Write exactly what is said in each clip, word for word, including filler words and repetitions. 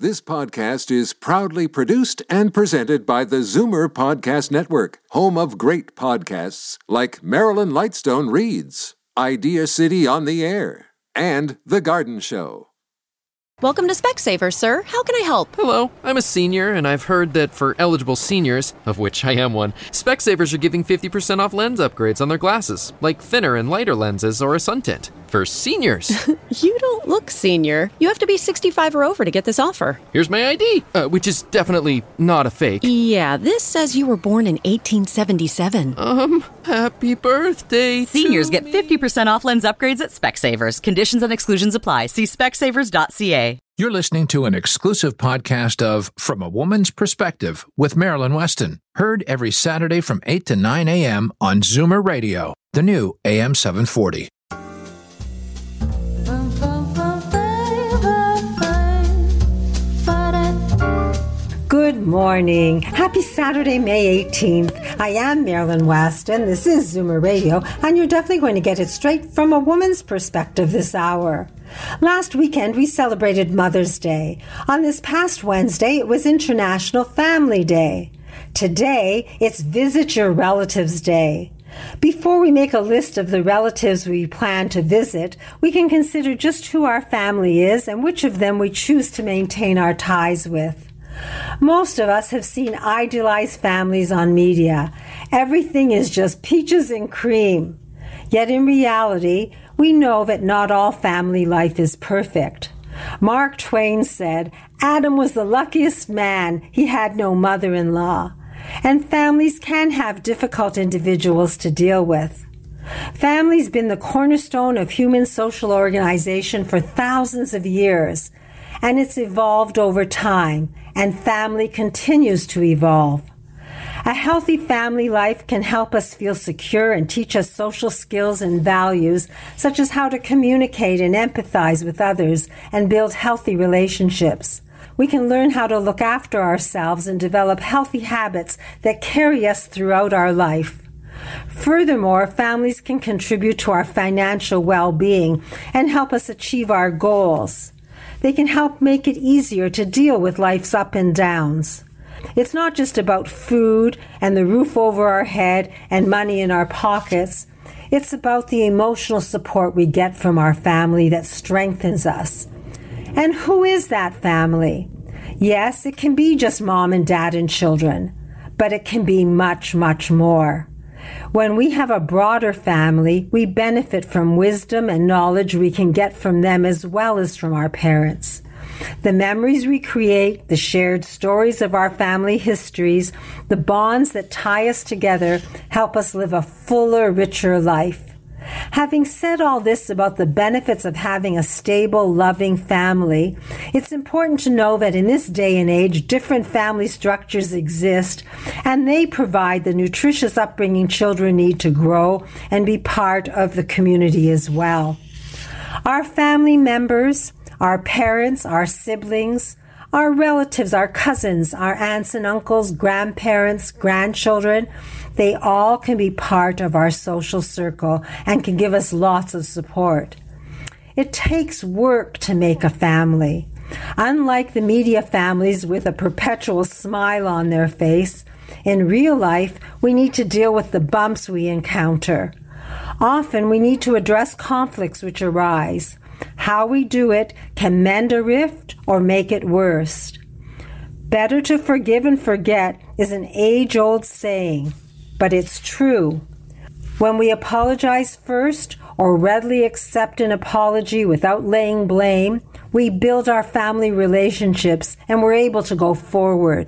This podcast is proudly produced and presented by the Zoomer Podcast Network, home of great podcasts like Marilyn Lightstone Reads, Idea City on the Air, and The Garden Show. Welcome to Specsavers, sir. How can I help? Hello, I'm a senior, and I've heard that for eligible seniors, of which I am one, Specsavers are giving fifty percent off lens upgrades on their glasses, like thinner and lighter lenses or a sun tint. For seniors. You don't look senior. You have to be sixty-five or over to get this offer. Here's my I D, uh, which is definitely not a fake. Yeah, this says you were born in eighteen seventy-seven. Um, happy birthday Seniors to get me. fifty percent off lens upgrades at Specsavers. Conditions and exclusions apply. See specsavers dot c a. You're listening to an exclusive podcast of From a Woman's Perspective with Marilyn Weston. Heard every Saturday from eight to nine a.m. on Zoomer Radio, the new A M seven forty. Good morning. Happy Saturday, May eighteenth. I am Marilyn Weston. This is Zoomer Radio, and you're definitely going to get it straight from a woman's perspective this hour. Last weekend, we celebrated Mother's Day. On this past Wednesday, it was International Family Day. Today, it's Visit Your Relatives Day. Before we make a list of the relatives we plan to visit, we can consider just who our family is and which of them we choose to maintain our ties with. Most of us have seen idealized families on media. Everything is just peaches and cream. Yet in reality, we know that not all family life is perfect. Mark Twain said, Adam was the luckiest man, he had no mother-in-law. And families can have difficult individuals to deal with. Family's been the cornerstone of human social organization for thousands of years, and it's evolved over time, and family continues to evolve. A healthy family life can help us feel secure and teach us social skills and values, such as how to communicate and empathize with others and build healthy relationships. We can learn how to look after ourselves and develop healthy habits that carry us throughout our life. Furthermore, families can contribute to our financial well-being and help us achieve our goals. They can help make it easier to deal with life's up and downs. It's not just about food and the roof over our head and money in our pockets. It's about the emotional support we get from our family that strengthens us. And who is that family? Yes, it can be just mom and dad and children, but it can be much, much more. When we have a broader family, we benefit from wisdom and knowledge we can get from them as well as from our parents. The memories we create, the shared stories of our family histories, the bonds that tie us together help us live a fuller, richer life. Having said all this about the benefits of having a stable, loving family, it's important to know that in this day and age, different family structures exist, and they provide the nutritious upbringing children need to grow and be part of the community as well. Our family members, our parents, our siblings, our relatives, our cousins, our aunts and uncles, grandparents, grandchildren, they all can be part of our social circle and can give us lots of support. It takes work to make a family. Unlike the media families with a perpetual smile on their face, in real life, we need to deal with the bumps we encounter. Often, we need to address conflicts which arise. How we do it can mend a rift or make it worse. Better to forgive and forget is an age-old saying, but it's true. When we apologize first or readily accept an apology without laying blame, we build our family relationships and we're able to go forward.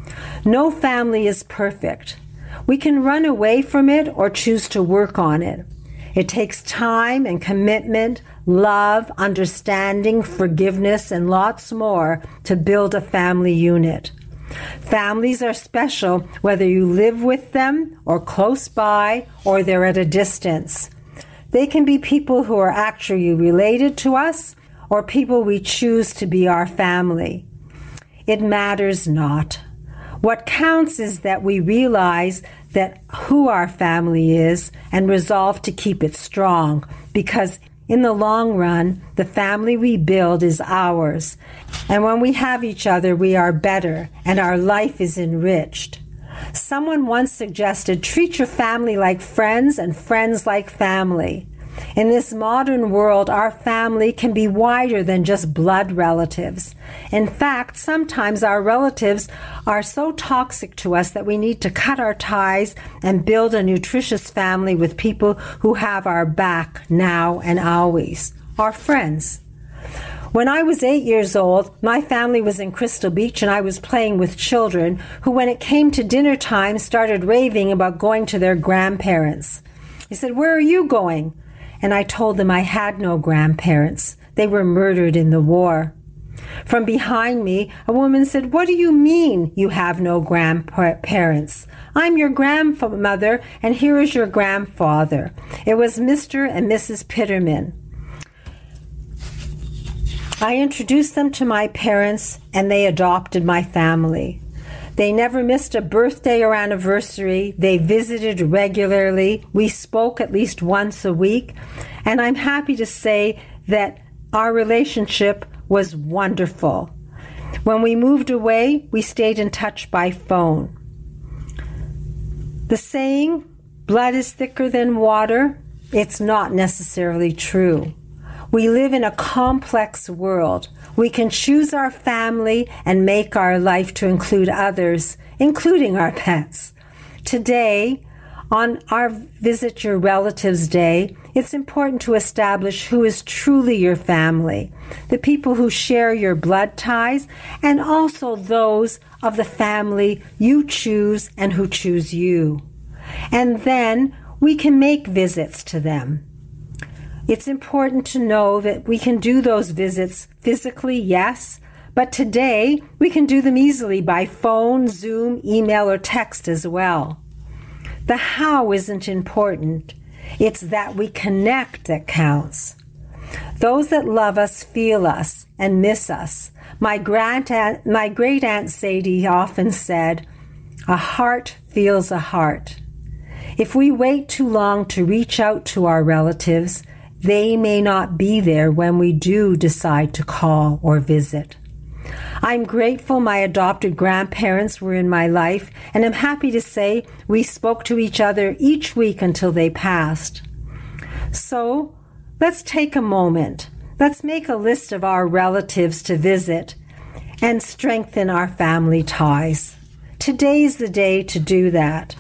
No family is perfect. We can run away from it or choose to work on it. It takes time and commitment, love, understanding, forgiveness, and lots more to build a family unit. Families are special whether you live with them or close by or they're at a distance. They can be people who are actually related to us or people we choose to be our family. It matters not. What counts is that we realize that who our family is and resolve to keep it strong, because In the long run, the family we build is ours. And when we have each other, we are better and our life is enriched. Someone once suggested treat your family like friends and friends like family. In this modern world, our family can be wider than just blood relatives. In fact, sometimes our relatives are so toxic to us that we need to cut our ties and build a nutritious family with people who have our back now and always, our friends. When I was eight years old, my family was in Crystal Beach and I was playing with children who, when it came to dinner time, started raving about going to their grandparents. He said, "Where are you going?" And I told them I had no grandparents. They were murdered in the war. From behind me, a woman said, "What do you mean you have no grandparents? I'm your grandmother, and here is your grandfather." It was Mister and Missus Pitterman. I introduced them to my parents, and they adopted my family. They never missed a birthday or anniversary. They visited regularly. We spoke at least once a week. And I'm happy to say that our relationship was wonderful. When we moved away, we stayed in touch by phone. The saying, blood is thicker than water, it's not necessarily true. We live in a complex world. We can choose our family and make our life to include others, including our pets. Today, on our Visit Your Relatives Day, it's important to establish who is truly your family, the people who share your blood ties, and also those of the family you choose and who choose you. And then we can make visits to them. It's important to know that we can do those visits physically, yes, but today we can do them easily by phone, Zoom, email, or text as well. The how isn't important. It's that we connect that counts. Those that love us feel us and miss us. My grand aunt, my great aunt Sadie often said, "A heart feels a heart." If we wait too long to reach out to our relatives, they may not be there when we do decide to call or visit. I'm grateful my adopted grandparents were in my life, and I'm happy to say we spoke to each other each week until they passed. So, let's take a moment. Let's make a list of our relatives to visit and strengthen our family ties. Today's the day to do that.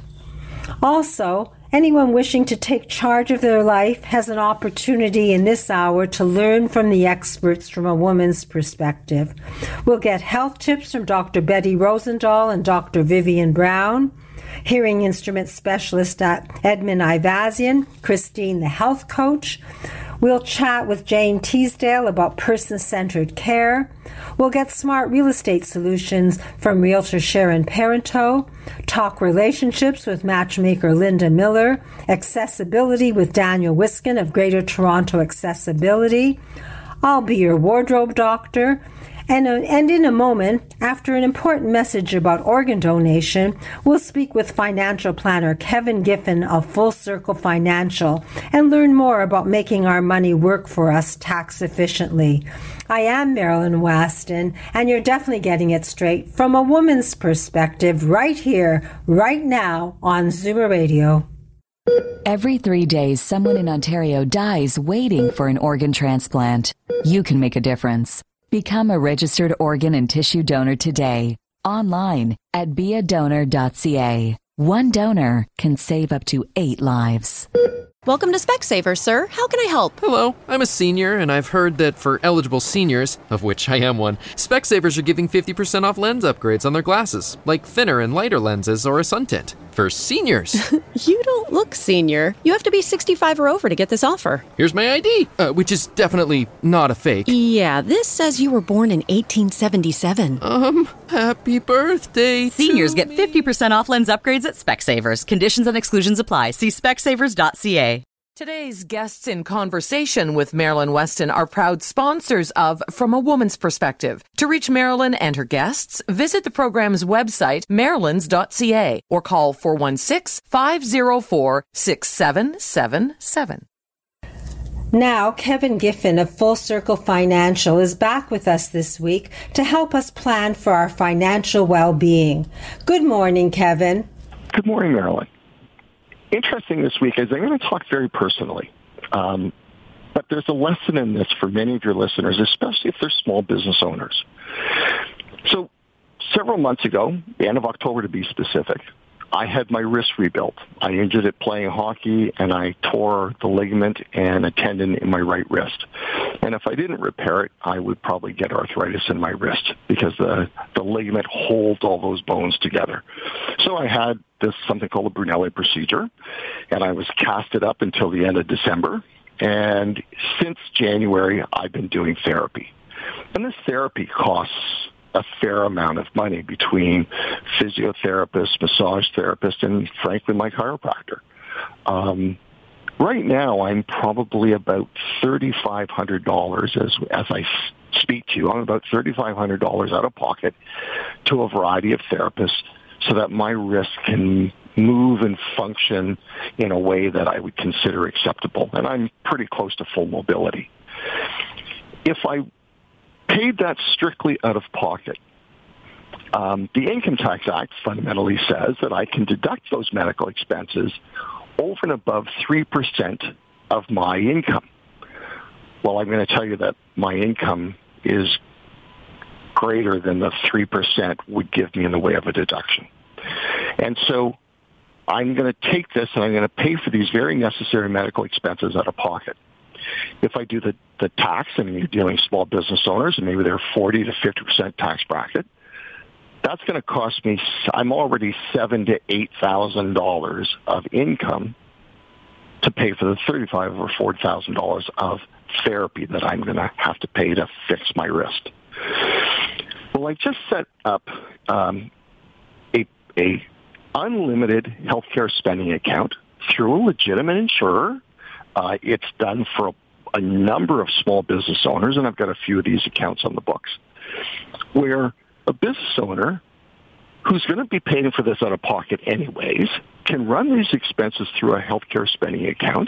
Also, anyone wishing to take charge of their life has an opportunity in this hour to learn from the experts from a woman's perspective. We'll get health tips from Doctor Betty Rosendahl and Doctor Vivian Brown, hearing instrument specialist Edmund Ivazian, Christine the health coach. We'll chat with Jane Teasdale about person-centered care. We'll get smart real estate solutions from Realtor Sharon Parento, talk relationships with matchmaker Linda Miller, accessibility with Daniel Wiskin of Greater Toronto Accessibility. I'll be your wardrobe doctor. And, uh, and in a moment, after an important message about organ donation, we'll speak with financial planner Kevin Giffen of Full Circle Financial and learn more about making our money work for us tax efficiently. I am Marilyn Weston, and you're definitely getting it straight from a woman's perspective right here, right now on Zoomer Radio. Every three days, someone in Ontario dies waiting for an organ transplant. You can make a difference. Become a registered organ and tissue donor today, online at be a donor dot c a. One donor can save up to eight lives. Welcome to Specsavers, sir. How can I help? Hello, I'm a senior, and I've heard that for eligible seniors, of which I am one, Specsavers are giving fifty percent off lens upgrades on their glasses, like thinner and lighter lenses or a sun tint. For seniors. You don't look senior. You have to be sixty-five or over to get this offer. Here's my I D, uh, which is definitely not a fake. Yeah, this says you were born in eighteen seventy-seven. Um, happy birthday Seniors to get me. fifty percent off lens upgrades at Specsavers. Conditions and exclusions apply. See specsavers dot c a. Today's guests in conversation with Marilyn Weston are proud sponsors of From a Woman's Perspective. To reach Marilyn and her guests, visit the program's website, marilyns dot c a, or call four one six, five zero four, six seven seven seven. Now, Kevin Giffen of Full Circle Financial is back with us this week to help us plan for our financial well-being. Good morning, Kevin. Good morning, Marilyn. Interesting this week is I'm going to talk very personally, um, but there's a lesson in this for many of your listeners, especially if they're small business owners. So several months ago, the end of October to be specific, I had my wrist rebuilt. I injured it playing hockey, and I tore the ligament and a tendon in my right wrist. And if I didn't repair it, I would probably get arthritis in my wrist because the, the ligament holds all those bones together. So I had this something called a Brunelli procedure, and I was casted up until the end of December. And since January, I've been doing therapy. And this therapy costs a fair amount of money between physiotherapist, massage therapist, and frankly, my chiropractor. Um, right now, I'm probably about thirty-five hundred dollars as as I speak to you. I'm about thirty-five hundred dollars out of pocket to a variety of therapists so that my wrist can move and function in a way that I would consider acceptable. And I'm pretty close to full mobility. If I paid that strictly out of pocket, um, the Income Tax Act fundamentally says that I can deduct those medical expenses over and above three percent of my income. Well, I'm going to tell you that my income is greater than the three percent would give me in the way of a deduction. And so I'm going to take this and I'm going to pay for these very necessary medical expenses out of pocket. If I do the, the tax, and you're dealing with small business owners, and maybe they're forty to fifty percent tax bracket, that's going to cost me, I'm already seven to eight thousand dollars of income to pay for the thirty-five or forty thousand dollars of therapy that I'm going to have to pay to fix my wrist. Well, I just set up um, a, a unlimited healthcare spending account through a legitimate insurer. Uh, it's done for a, a number of small business owners, and I've got a few of these accounts on the books, where a business owner who's going to be paying for this out of pocket anyways can run these expenses through a healthcare spending account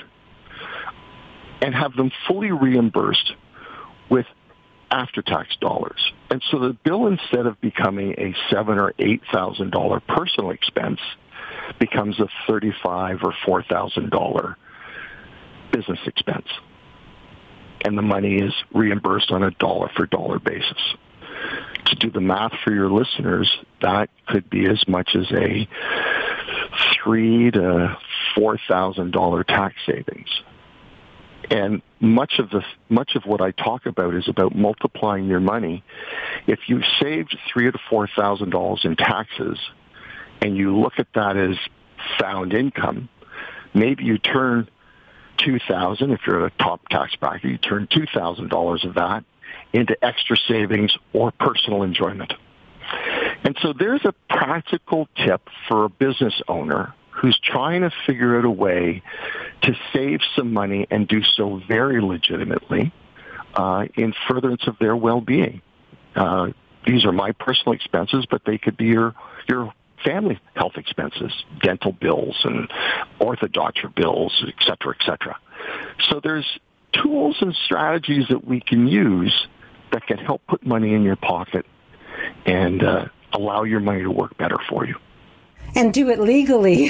and have them fully reimbursed with after-tax dollars. And so the bill, instead of becoming a seven or eight thousand dollar personal expense, becomes a thirty-five or four thousand dollar business expense, and the money is reimbursed on a dollar-for-dollar basis. To do the math for your listeners, that could be as much as a three to four thousand dollar tax savings. And much of the much of what I talk about is about multiplying your money. If you've saved three to four thousand dollars in taxes, and you look at that as found income, maybe you turn two thousand, if you're at a top tax bracket, you turn two thousand dollars of that into extra savings or personal enjoyment. And so there's a practical tip for a business owner who's trying to figure out a way to save some money and do so very legitimately uh, in furtherance of their well-being. Uh, these are my personal expenses, but they could be your your family health expenses, dental bills and orthodonture bills, et cetera, et cetera. So there's tools and strategies that we can use that can help put money in your pocket and uh, allow your money to work better for you. And do it legally.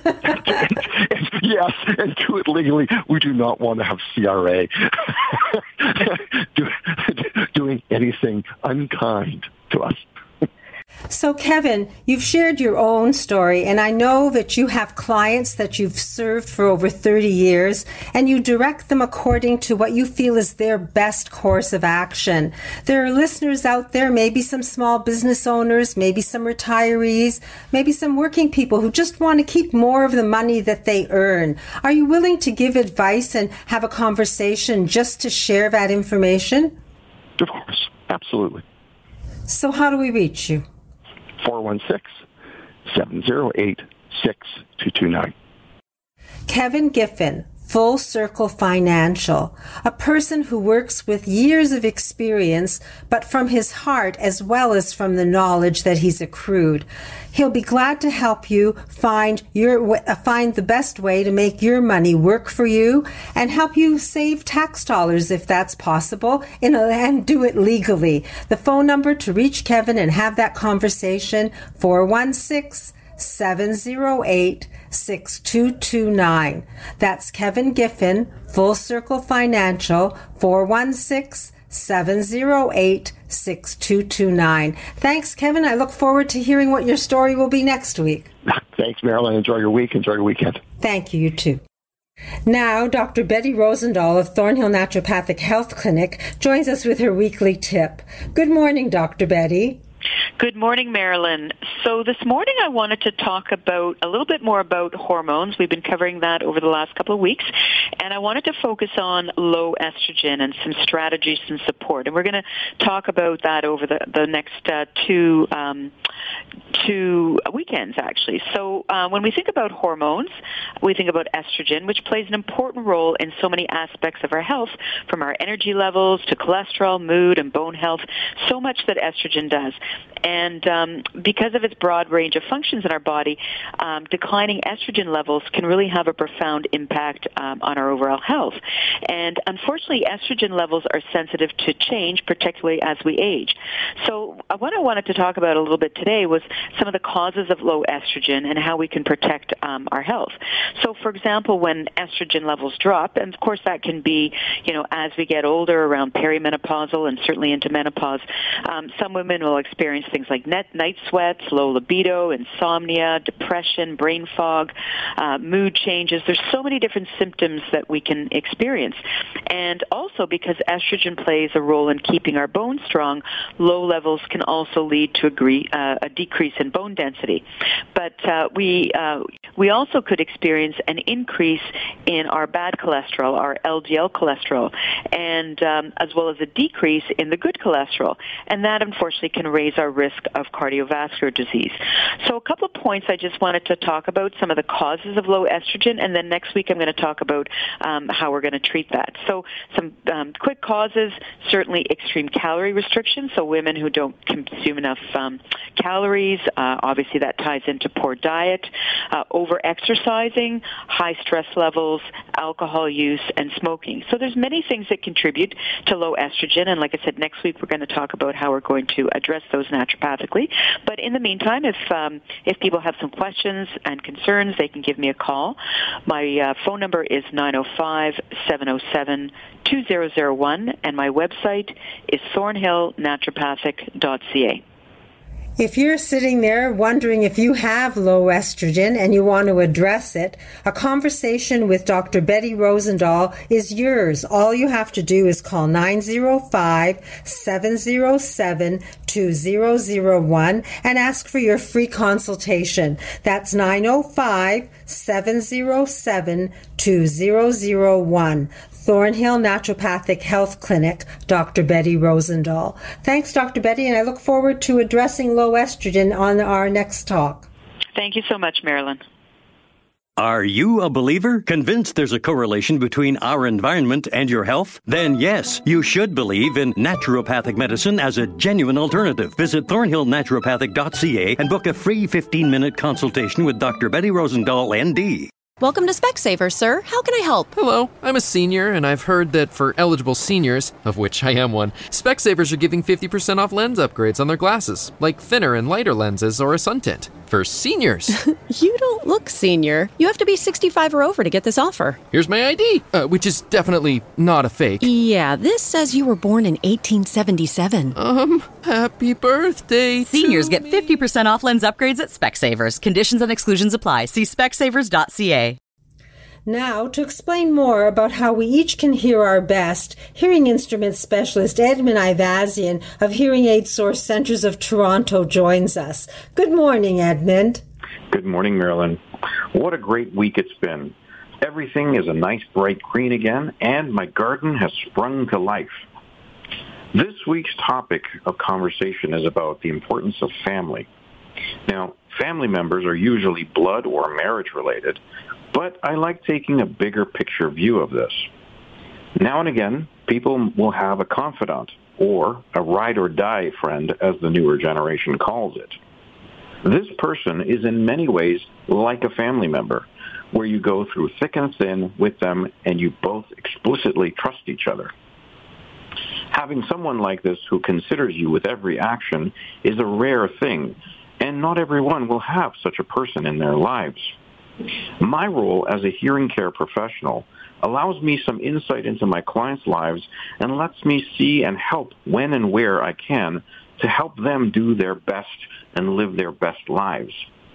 Yes, and do it legally. We do not want to have C R A do, doing anything unkind to us. So, Kevin, you've shared your own story, and I know that you have clients that you've served for over thirty years, and you direct them according to what you feel is their best course of action. There are listeners out there, maybe some small business owners, maybe some retirees, maybe some working people who just want to keep more of the money that they earn. Are you willing to give advice and have a conversation just to share that information? Of course, absolutely. So how do we reach you? four one six, seven zero eight, six two two nine. Kevin Giffen, Full Circle Financial, a person who works with years of experience, but from his heart as well as from the knowledge that he's accrued. He'll be glad to help you find your find the best way to make your money work for you and help you save tax dollars if that's possible, in a, and do it legally. The phone number to reach Kevin and have that conversation, four one six, seven zero eight, six two two nine. That's Kevin Giffen, Full Circle Financial, four one six, seven zero eight, six two two nine. Thanks, Kevin. I look forward to hearing what your story will be next week. Thanks, Marilyn. Enjoy your week. Enjoy your weekend. Thank you. You too. Now, Doctor Betty Rosendahl of Thornhill Naturopathic Health Clinic joins us with her weekly tip. Good morning, Doctor Betty. Good morning, Marilyn. So this morning I wanted to talk about a little bit more about hormones. We've been covering that over the last couple of weeks, and I wanted to focus on low estrogen and some strategies and support. And we're going to talk about that over the, the next uh, two um, two weekends, actually. So uh, when we think about hormones, we think about estrogen, which plays an important role in so many aspects of our health, from our energy levels to cholesterol, mood, and bone health, so much that estrogen does. And um, because of its broad range of functions in our body, um, declining estrogen levels can really have a profound impact um, on our overall health. And unfortunately, estrogen levels are sensitive to change, particularly as we age. So uh, what I wanted to talk about a little bit today was some of the causes of low estrogen and how we can protect um, our health. So, for example, when estrogen levels drop, and of course that can be, you know, as we get older, around perimenopausal and certainly into menopause, um, some women will experience things like net, night sweats, low libido, insomnia, depression, brain fog, uh, mood changes. There's so many different symptoms that we can experience. And also because estrogen plays a role in keeping our bones strong, low levels can also lead to a, gre- uh, a decrease in bone density. But uh, we uh, we also could experience an increase in our bad cholesterol, our L D L cholesterol, and um, as well as a decrease in the good cholesterol. And that, unfortunately, can raise our risk of cardiovascular disease. So a couple of points I just wanted to talk about, some of the causes of low estrogen, and then next week I'm going to talk about um, how we're going to treat that. So some um, quick causes, certainly extreme calorie restriction, so women who don't consume enough um, calories, uh, obviously that ties into poor diet, uh, over-exercising, high stress levels, alcohol use, and smoking. So there's many things that contribute to low estrogen, and like I said, next week we're going to talk about how we're going to address those naturopathically. But in the meantime, if um, if people have some questions and concerns, they can give me a call. My uh, phone number is nine oh five, seven oh seven, two oh oh one, and my website is thornhill naturopathic dot c a. If you're sitting there wondering if you have low estrogen and you want to address it, a conversation with Doctor Betty Rosendahl is yours. All you have to do is call nine oh five, seven oh seven, two oh oh one and ask for your free consultation. That's nine oh five, seven oh seven, two oh oh one. Thornhill Naturopathic Health Clinic, Doctor Betty Rosendahl. Thanks, Doctor Betty, and I look forward to addressing low estrogen on our next talk. Thank you so much, Marilyn. Are you a believer? Convinced there's a correlation between our environment and your health? Then yes, you should believe in naturopathic medicine as a genuine alternative. Visit thornhill naturopathic dot c a and book a free fifteen-minute consultation with Doctor Betty Rosendahl, N D. Welcome to Specsavers, sir. How can I help? Hello, I'm a senior, and I've heard that for eligible seniors, of which I am one, Specsavers are giving fifty percent off lens upgrades on their glasses, like thinner and lighter lenses or a sun tint. For seniors. You don't look senior. You have to be sixty-five or over to get this offer. Here's my I D, uh, which is definitely not a fake. Yeah, this says you were born in eighteen seventy-seven. Um, happy birthday Seniors to get me. fifty percent off lens upgrades at Specsavers. Conditions and exclusions apply. See specsavers dot c a. Now, to explain more about how we each can hear our best, hearing instrument specialist Edmund Ivazian of Hearing Aid Source Centers of Toronto joins us. Good morning, Edmund. Good morning, Marilyn. What a great week it's been. Everything is a nice bright green again, and my garden has sprung to life. This week's topic of conversation is about the importance of family. Now, family members are usually blood or marriage related, But I like taking a bigger picture view of this. Now and again, people will have a confidant, or a ride-or-die friend, as the newer generation calls it. This person is in many ways like a family member, where you go through thick and thin with them and you both explicitly trust each other. Having someone like this who considers you with every action is a rare thing, and not everyone will have such a person in their lives. My role as a hearing care professional allows me some insight into my clients' lives and lets me see and help when and where I can to help them do their best and live their best lives.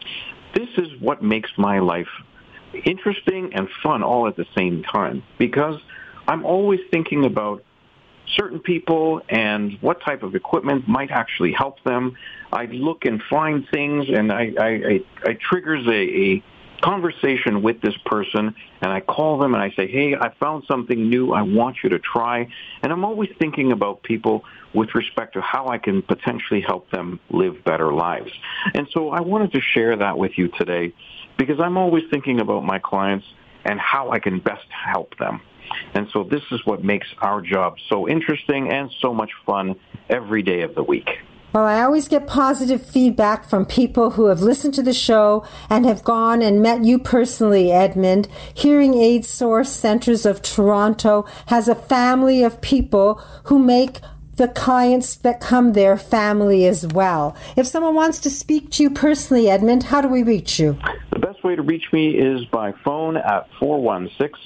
This is what makes my life interesting and fun all at the same time, because I'm always thinking about certain people and what type of equipment might actually help them. I look and find things, and I, I, I, I triggers a, a conversation with this person, and I call them and I say, hey, I found something new I want you to try. And I'm always thinking about people with respect to how I can potentially help them live better lives. And so I wanted to share that with you today, because I'm always thinking about my clients and how I can best help them. And so this is what makes our job so interesting and so much fun every day of the week. Well, I always get positive feedback from people who have listened to the show and have gone and met you personally, Edmund. Hearing Aid Source Centers of Toronto has a family of people who make the clients that come there family as well. If someone wants to speak to you personally, Edmund, how do we reach you? The best way to reach me is by phone at four one six,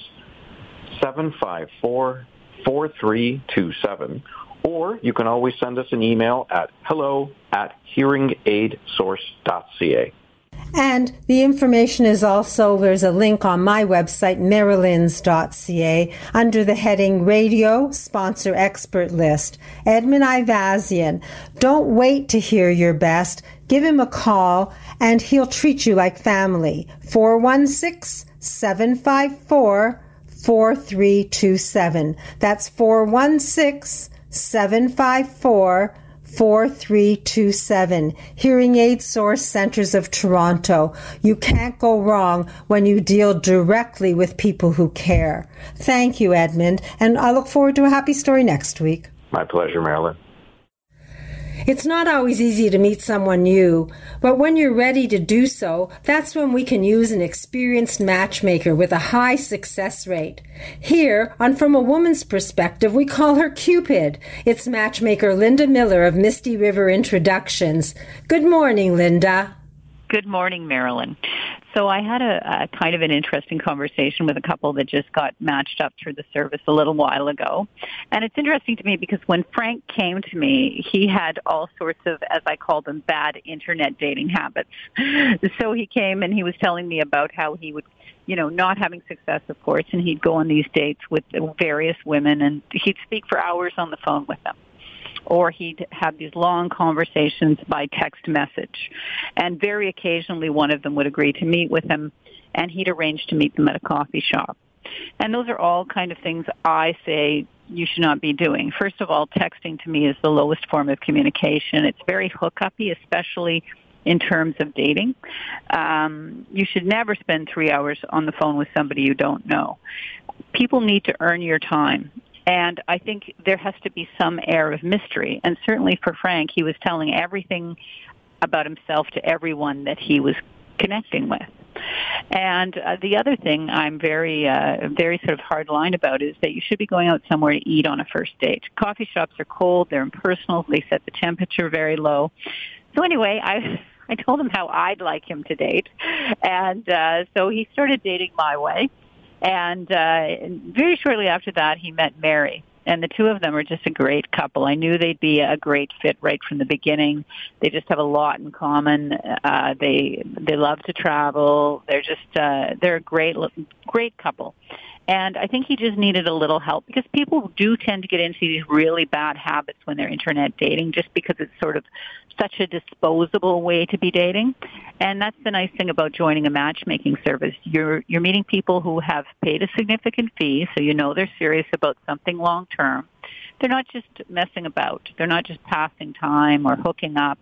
seven five four, four three two seven. Or you can always send us an email at hello at hearing aid source dot c a. And the information is also, there's a link on my website, marylands dot c a, under the heading Radio Sponsor Expert List. Edmund Ivazian, don't wait to hear your best. Give him a call, and he'll treat you like family. four one six, seven five four, four three two seven. That's four one six, seven five four, four three two seven. Hearing Aid Source Centers of Toronto. You can't go wrong when you deal directly with people who care. Thank you, Edmund, and I look forward to a happy story next week. My pleasure, Marilyn. It's not always easy to meet someone new, but when you're ready to do so, that's when we can use an experienced matchmaker with a high success rate. Here, on From a Woman's Perspective, we call her Cupid. It's matchmaker Linda Miller of Misty River Introductions. Good morning, Linda. Good morning, Marilyn. So I had a, a kind of an interesting conversation with a couple that just got matched up through the service a little while ago. And it's interesting to me because when Frank came to me, he had all sorts of, as I call them, bad internet dating habits. So he came and he was telling me about how he would, you know, not having success, of course, and he'd go on these dates with various women and he'd speak for hours on the phone with them. Or he'd have these long conversations by text message. And very occasionally one of them would agree to meet with him, and he'd arrange to meet them at a coffee shop. And those are all kind of things I say you should not be doing. First of all, texting to me is the lowest form of communication. It's very hookup-y, especially in terms of dating. Um, you should never spend three hours on the phone with somebody you don't know. People need to earn your time. And I think there has to be some air of mystery. And certainly for Frank, he was telling everything about himself to everyone that he was connecting with. And uh, the other thing I'm very, uh, very sort of hard line about is that you should be going out somewhere to eat on a first date. Coffee shops are cold, they're impersonal, they set the temperature very low. So anyway, I I told him how I'd like him to date. And uh, so he started dating my way. And uh, very shortly after that, he met Mary. And the two of them are just a great couple. I knew they'd be a great fit right from the beginning. They just have a lot in common. Uh, they they love to travel. They're just uh, they're a great great couple. And I think he just needed a little help because people do tend to get into these really bad habits when they're internet dating just because it's sort of such a disposable way to be dating. And that's the nice thing about joining a matchmaking service. You're you're meeting people who have paid a significant fee, so you know they're serious about something long term. They're not just messing about. They're not just passing time or hooking up.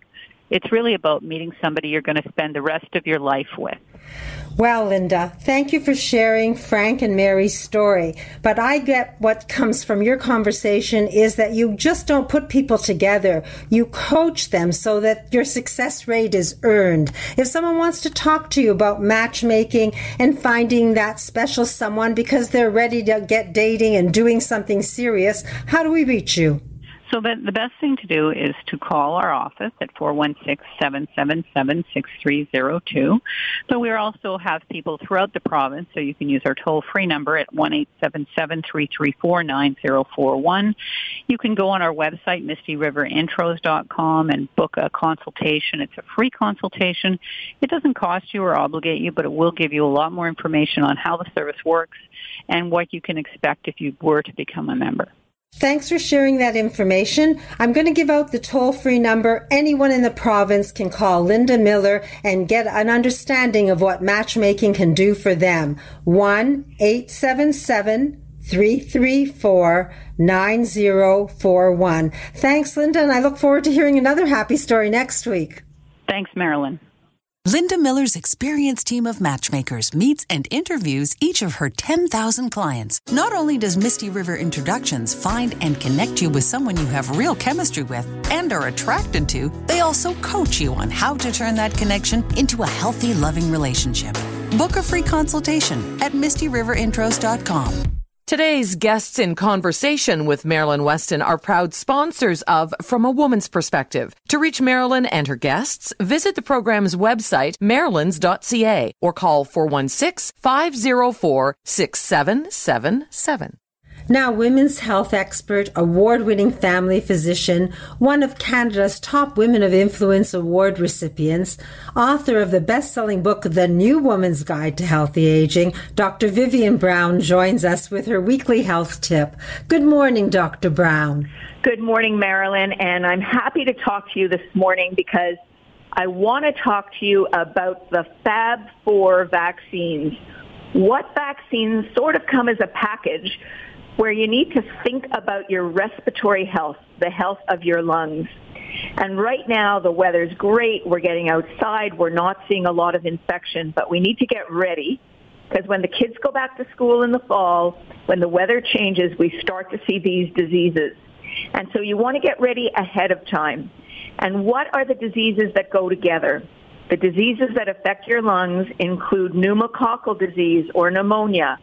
it's really about meeting somebody you're going to spend the rest of your life with. Well, Linda, thank you for sharing Frank and Mary's story. But I get what comes from your conversation is that you just don't put people together. You coach them so that your success rate is earned. If someone wants to talk to you about matchmaking and finding that special someone because they're ready to get dating and doing something serious, how do we reach you? So the, the best thing to do is to call our office at four one six, seven seven seven, six three zero two. But we also have people throughout the province, so you can use our toll-free number at one eight seven seven, three three four, nine zero four one. You can go on our website, misty river intros dot com, and book a consultation. It's a free consultation. It doesn't cost you or obligate you, but it will give you a lot more information on how the service works and what you can expect if you were to become a member. Thanks for sharing that information. I'm going to give out the toll-free number. Anyone in the province can call Linda Miller and get an understanding of what matchmaking can do for them. one eight seven seven, three three four, nine zero four one. Thanks, Linda, and I look forward to hearing another happy story next week. Thanks, Marilyn. Linda Miller's experienced team of matchmakers meets and interviews each of her ten thousand clients. Not only does Misty River Introductions find and connect you with someone you have real chemistry with and are attracted to, they also coach you on how to turn that connection into a healthy, loving relationship. Book a free consultation at misty river intros dot com. Today's guests in conversation with Marilyn Weston are proud sponsors of From a Woman's Perspective. To reach Marilyn and her guests, visit the program's website, marilyns dot c a, or call four one six, five zero four, six seven seven seven. Now, women's health expert, award-winning family physician, one of Canada's top Women of Influence Award recipients, author of the best-selling book, The New Woman's Guide to Healthy Aging, Doctor Vivian Brown joins us with her weekly health tip. Good morning, Doctor Brown. Good morning, Marilyn, and I'm happy to talk to you this morning because I want to talk to you about the Fab Four vaccines. What vaccines sort of come as a package where you need to think about your respiratory health, the health of your lungs. And right now, the weather's great. We're getting outside. We're not seeing a lot of infection, but we need to get ready because when the kids go back to school in the fall, when the weather changes, we start to see these diseases. And so you want to get ready ahead of time. And what are the diseases that go together? The diseases that affect your lungs include pneumococcal disease or pneumonia,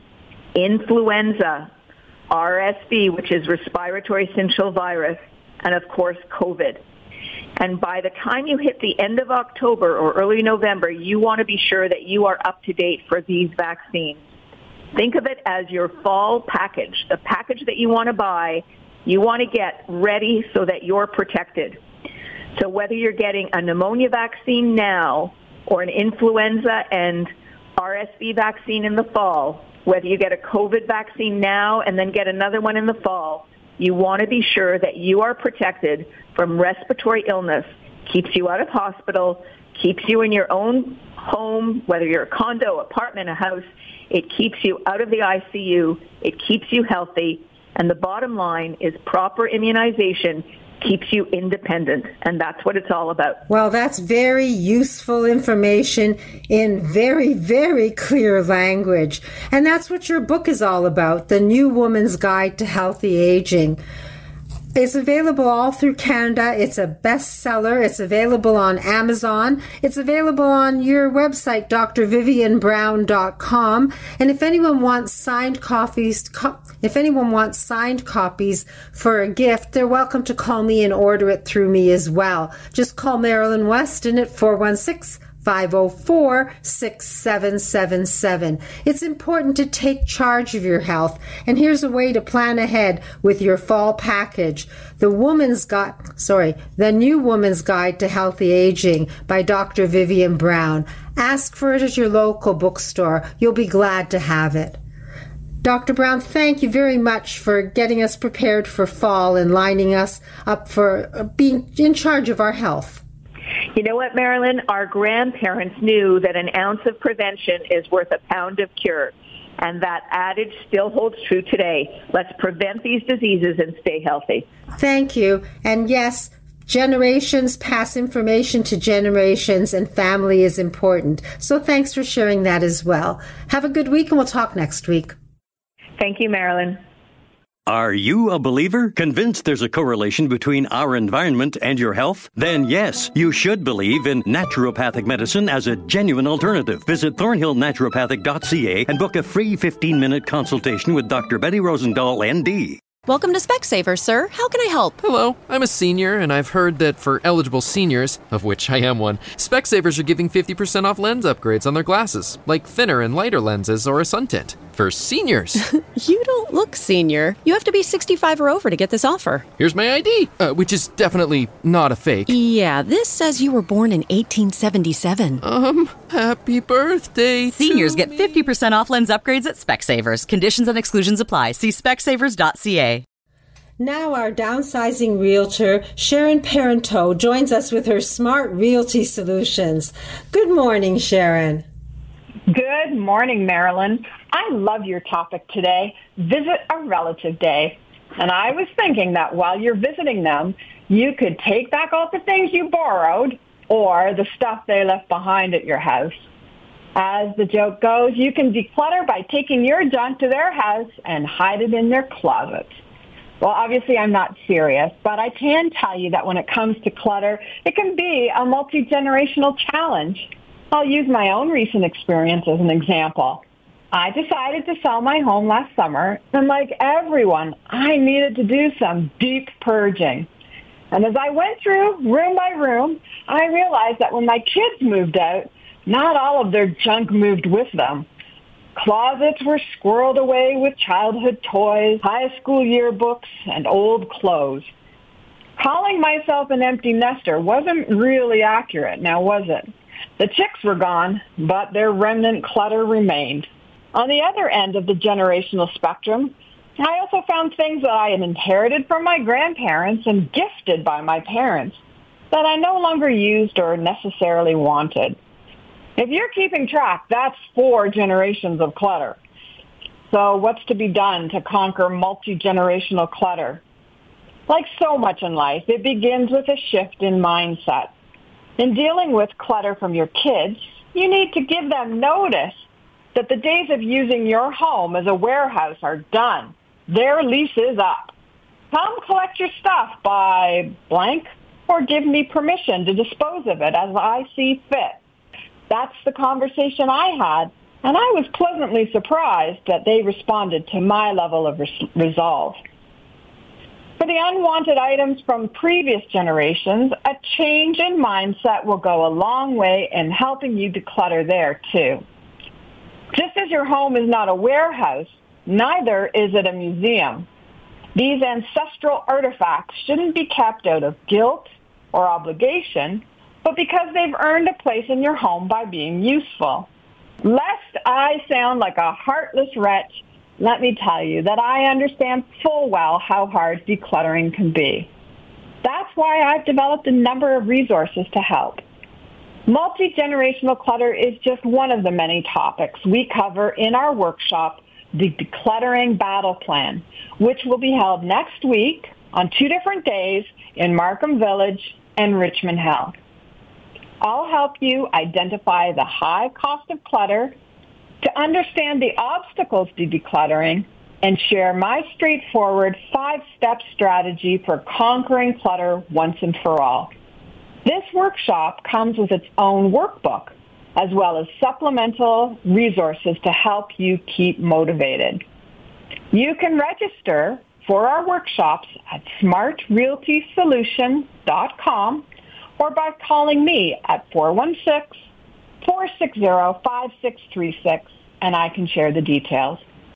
influenza, R S V, which is respiratory syncytial virus, and of course, COVID. And by the time you hit the end of October or early November, you want to be sure that you are up to date for these vaccines. Think of it as your fall package, the package that you want to buy. You want to get ready so that you're protected. So whether you're getting a pneumonia vaccine now or an influenza and R S V vaccine in the fall, whether you get a COVID vaccine now and then get another one in the fall, you want to be sure that you are protected from respiratory illness. Keeps you out of hospital, keeps you in your own home, whether you're a condo, apartment, a house. It keeps you out of the I C U. It keeps you healthy. And the bottom line is proper immunization keeps you independent, and that's what it's all about. Well, that's very useful information in very, very clear language. And that's what your book is all about, The New Woman's Guide to Healthy Aging. It's available all through Canada. It's a bestseller. It's available on Amazon. It's available on your website, d r vivian brown dot com. And if anyone wants signed copies, co- if anyone wants signed copies for a gift, they're welcome to call me and order it through me as well. Just call Marilyn Weston at four one six, five oh four, six seven seven seven. It's important to take charge of your health, and here's a way to plan ahead with your fall package. The Woman's Guide, sorry, The New Woman's Guide to Healthy Aging by Doctor Vivian Brown. Ask for it at your local bookstore. You'll be glad to have it. Doctor Brown, thank you very much for getting us prepared for fall and lining us up for being in charge of our health. You know what, Marilyn? Our grandparents knew that an ounce of prevention is worth a pound of cure. And that adage still holds true today. Let's prevent these diseases and stay healthy. Thank you. And yes, Generations pass information to generations, and family is important. So thanks for sharing that as well. Have a good week, and we'll talk next week. Thank you, Marilyn. Are you a believer? Convinced there's a correlation between our environment and your health? Then yes, you should believe in naturopathic medicine as a genuine alternative. Visit thornhill naturopathic dot c a and book a free fifteen-minute consultation with Doctor Betty Rosendahl, N D. Welcome to Specsavers, sir. How can I help? Hello, I'm a senior, and I've heard that for eligible seniors, of which I am one, Specsavers are giving fifty percent off lens upgrades on their glasses, like thinner and lighter lenses or a sun tint. For seniors. You don't look senior. You have to be sixty-five or over to get this offer. Here's my I D, uh, which is definitely not a fake. Yeah, this says you were born in eighteen seventy-seven. Um, happy birthday. Seniors to get me. fifty percent off lens upgrades at Specsavers. Conditions and exclusions apply. See specsavers dot c a. Now our downsizing realtor, Sharon Parenteau, joins us with her Smart Realty Solutions. Good morning, Sharon. Good morning, Marilyn. I love your topic today, Visit a Relative Day. And I was thinking that while you're visiting them, you could take back all the things you borrowed or the stuff they left behind at your house. As the joke goes, you can declutter by taking your junk to their house and hide it in their closet. Well, obviously, I'm not serious, but I can tell you that when it comes to clutter, it can be a multi-generational challenge. I'll use my own recent experience as an example. I decided to sell my home last summer, and like everyone, I needed to do some deep purging. And as I went through room by room, I realized that when my kids moved out, not all of their junk moved with them. Closets were squirreled away with childhood toys, high school yearbooks, and old clothes. Calling myself an empty nester wasn't really accurate, now was it? The chicks were gone, but their remnant clutter remained. On the other end of the generational spectrum, I also found things that I had inherited from my grandparents and gifted by my parents that I no longer used or necessarily wanted. If you're keeping track, that's four generations of clutter. So what's to be done to conquer multi-generational clutter? Like so much in life, it begins with a shift in mindset. In dealing with clutter from your kids, you need to give them notice that the days of using your home as a warehouse are done. Their lease is up. Come collect your stuff by blank or give me permission to dispose of it as I see fit. That's the conversation I had, and I was pleasantly surprised that they responded to my level of res- resolve. For the unwanted items from previous generations, a change in mindset will go a long way in helping you declutter there, too. Just as your home is not a warehouse, neither is it a museum. These ancestral artifacts shouldn't be kept out of guilt or obligation, but because they've earned a place in your home by being useful. Lest I sound like a heartless wretch, let me tell you that I understand full well how hard decluttering can be. That's why I've developed a number of resources to help. Multi-generational clutter is just one of the many topics we cover in our workshop, The Decluttering Battle Plan, which will be held next week on two different days in Markham Village and Richmond Hill. I'll help you identify the high cost of clutter, to understand the obstacles to decluttering, and share my straightforward five-step strategy for conquering clutter once and for all. This workshop comes with its own workbook, as well as supplemental resources to help you keep motivated. You can register for our workshops at smart realty solution dot com or by calling me at four one six, four six zero, five six three six, and I can share the details.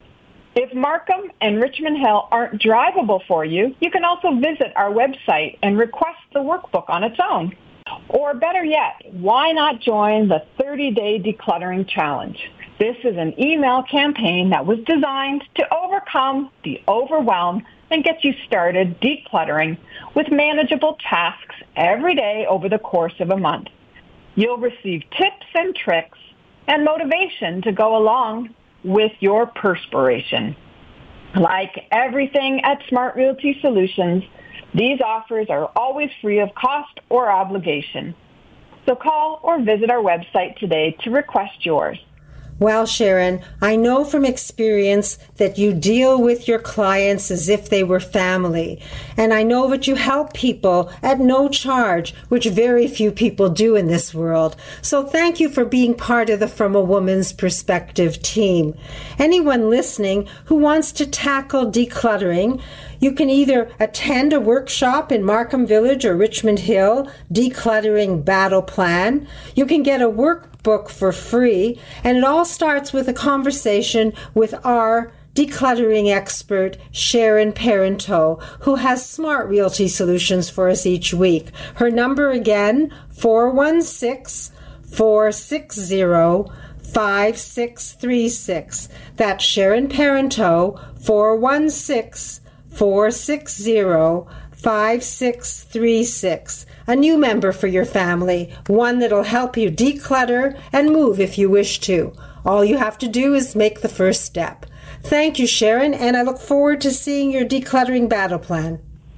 If Markham and Richmond Hill aren't drivable for you, you can also visit our website and request the workbook on its own. Or better yet, why not join the thirty-day Decluttering Challenge? This is an email campaign that was designed to overcome the overwhelm and get you started decluttering with manageable tasks every day over the course of a month. You'll receive tips and tricks and motivation to go along with your perspiration. Like everything at Smart Realty Solutions, These offers are always free of cost or obligation. So call or visit our website today to request yours. Well, Sharon, I know from experience that you deal with your clients as if they were family. And I know that you help people at no charge, which very few people do in this world. So thank you for being part of the From a Woman's Perspective team. Anyone listening who wants to tackle decluttering, you can either attend a workshop in Markham Village or Richmond Hill, Decluttering Battle Plan. You can get a workbook for free, and it all starts with a conversation with our decluttering expert, Sharon Parenteau, who has smart realty solutions for us each week. Her number again, four one six, four six zero, five six three six. That's Sharon Parenteau, four one six, four six zero, five six three six. A new member for your family, one that'll help you declutter and move if you wish to. All you have to do is make the first step. Thank you, Sharon, and I look forward to seeing your decluttering battle plan.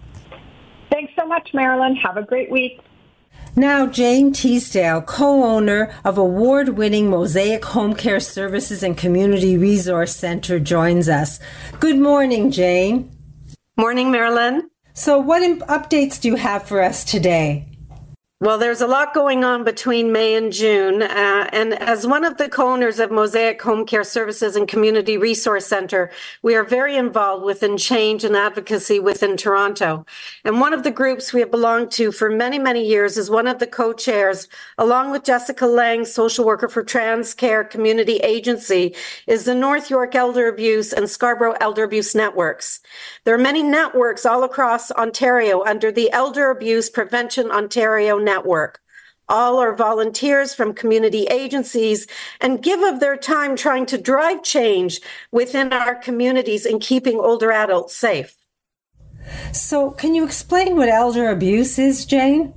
Thanks so much, Marilyn. Have a great week. Now, Jane Teasdale, co-owner of award-winning Mosaic Home Care Services and Community Resource Center, joins us. Good morning, Jane. Morning, Marilyn. So what imp- updates do you have for us today? Well, there's a lot going on between May and June. Uh, and as one of the co-owners of Mosaic Home Care Services and Community Resource Center, we are very involved within change and advocacy within Toronto. And one of the groups we have belonged to for many, many years is one of the co-chairs, along with Jessica Lang, social worker for Trans Care Community Agency, is the North York Elder Abuse and Scarborough Elder Abuse Networks. There are many networks all across Ontario under the Elder Abuse Prevention Ontario Network. All are volunteers from community agencies and give of their time trying to drive change within our communities and keeping older adults safe. So can you explain what elder abuse is, Jane?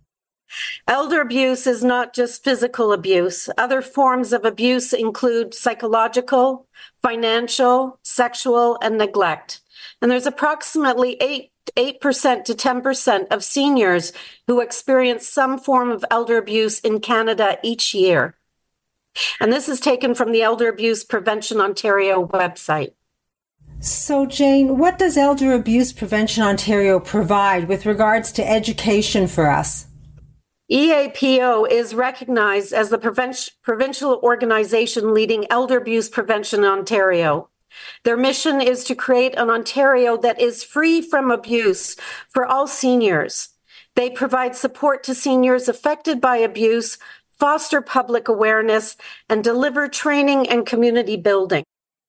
Elder abuse is not just physical abuse. Other forms of abuse include psychological, financial, sexual, and neglect. And there's approximately eight eight percent to ten percent of seniors who experience some form of elder abuse in Canada each year. And this is taken from the Elder Abuse Prevention Ontario website. So, Jane, what does Elder Abuse Prevention Ontario provide with regards to education for us? E A P O is recognized as the provincial provincial organization leading elder abuse prevention in Ontario. Their mission is to create an Ontario that is free from abuse for all seniors. They provide support to seniors affected by abuse, foster public awareness, and deliver training and community building.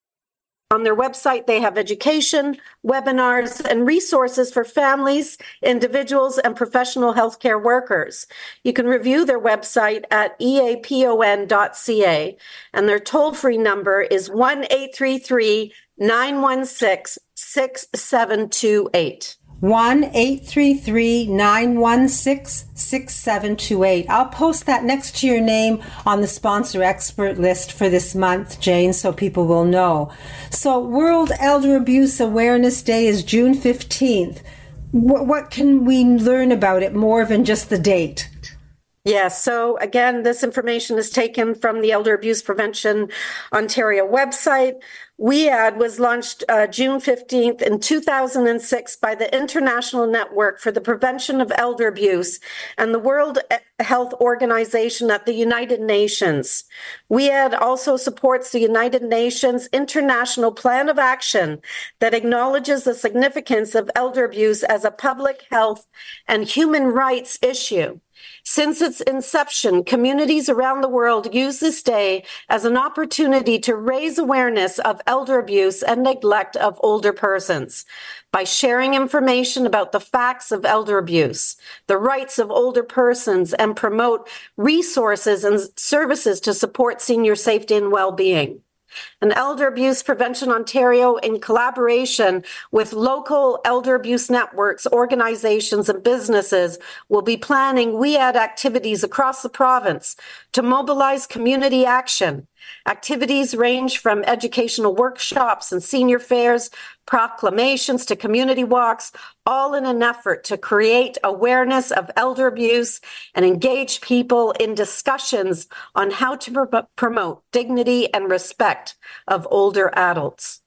On their website, they have education, webinars, and resources for families, individuals, and professional healthcare workers. You can review their website at e a p o n dot c a, and their toll-free number is one eight three three, nine one six, six seven two eight. one eight three three, nine one six, six seven two eight. I'll post that next to your name on the sponsor expert list for this month, Jane, so people will know. So World Elder Abuse Awareness Day is June fifteenth. W- what can we learn about it more than just the date? Yes. So again, this information is taken from the Elder Abuse Prevention Ontario website. W E A D was launched uh, June fifteenth in two thousand six by the International Network for the Prevention of Elder Abuse and the World Health Organization at the United Nations. W E A D also supports the United Nations International Plan of Action that acknowledges the significance of elder abuse as a public health and human rights issue. Since its inception, communities around the world use this day as an opportunity to raise awareness of elder abuse and neglect of older persons by sharing information about the facts of elder abuse, the rights of older persons, and promote resources and services to support senior safety and well-being. And Elder Abuse Prevention Ontario, in collaboration with local elder abuse networks, organizations, and businesses, will be planning W E A D activities across the province to mobilize community action Activities range from educational workshops and senior fairs, proclamations to community walks, all in an effort to create awareness of elder abuse and engage people in discussions on how to pr- promote dignity and respect of older adults.